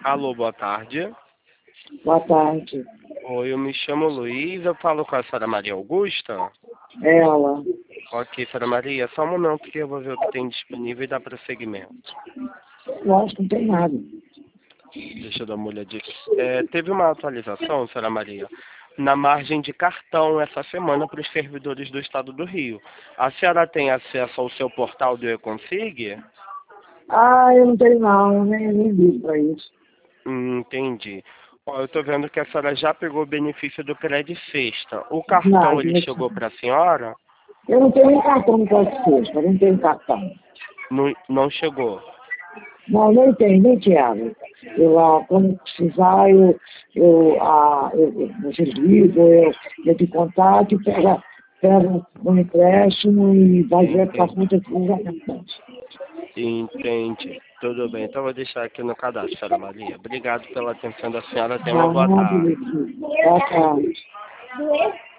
Alô, boa tarde. Boa tarde. Oi, eu me chamo Luiz, eu falo com a senhora Maria Augusta. Ela. Ok, senhora Maria, só um momento que eu vou ver o que tem disponível e dar prosseguimento. Lógico, não tem nada. Deixa eu dar uma olhadinha aqui. Teve uma atualização, senhora Maria, na margem de cartão essa semana para os servidores do estado do Rio. A senhora tem acesso ao seu portal do Econsig? Eu não tenho não, eu nem ligo pra isso. Entendi. Ó, eu estou vendo que a senhora já pegou o benefício do Crédito Sexta. O Não, cartão, ele chegou para a senhora? eu não tenho nem cartão no Crédito Sexta, eu não tenho cartão. Não chegou. Não, nem tenho, nem quero. Quando precisar, vocês ligam, eu te contato e pega um empréstimo e vai ver para a conta que usa cartão. Entendi. Tudo bem. Então eu vou deixar aqui no cadastro, senhora Maria. Obrigado pela atenção da senhora. Tenha uma boa Não, tarde. boa tarde.